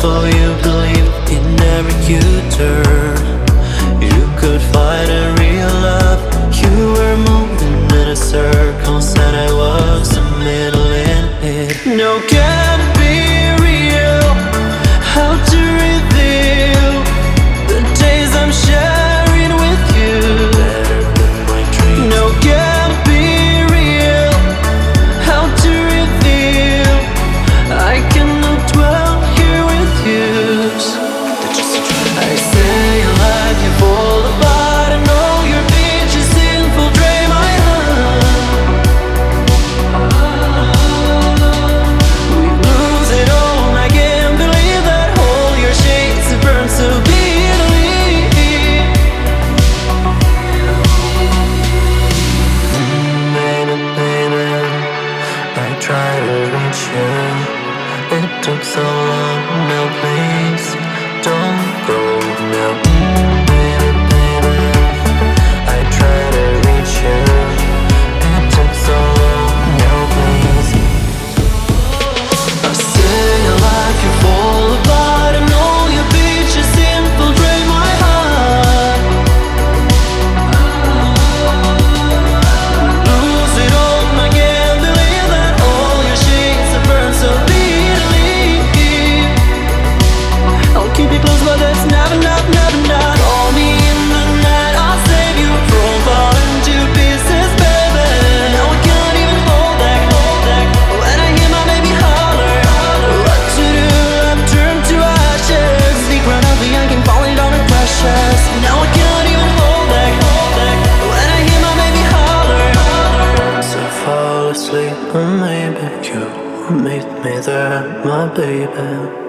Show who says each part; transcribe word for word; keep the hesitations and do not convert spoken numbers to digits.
Speaker 1: for you, believe in every U-turn. You could find a real love. You were moving in a circle, said I was the middle in it. No, can it be real? How to reveal the days I'm sharing with you? Better than my dreams. No, can it be real? How to reveal I cannot dwell here with you. I say I like you fall apart. I know your beaches infiltrate my heart. We lose it all. I can't believe that all your shades have burned so bitterly. Mm, baby, baby, I try to reach you. It took so long. Now please don't go now. Mm, baby, baby, I try to reach you. It took so long. Now please. I say I like you fall apart. I know your beaches infiltrate my heart. Lose it all. I can't believe that all your shades have burned so bitterly. I'll keep you close, but that's never, never, never, not. Call me in the night, I'll save you from falling to pieces, baby. Now I can't even hold back, hold back. When I hear my baby holler, what to do? I've turned to ashes. Deep run of the young and falling down to precious. Now I can't even hold back, hold back. When I hear my baby holler, so fall asleep, and maybe you meet me there, my baby.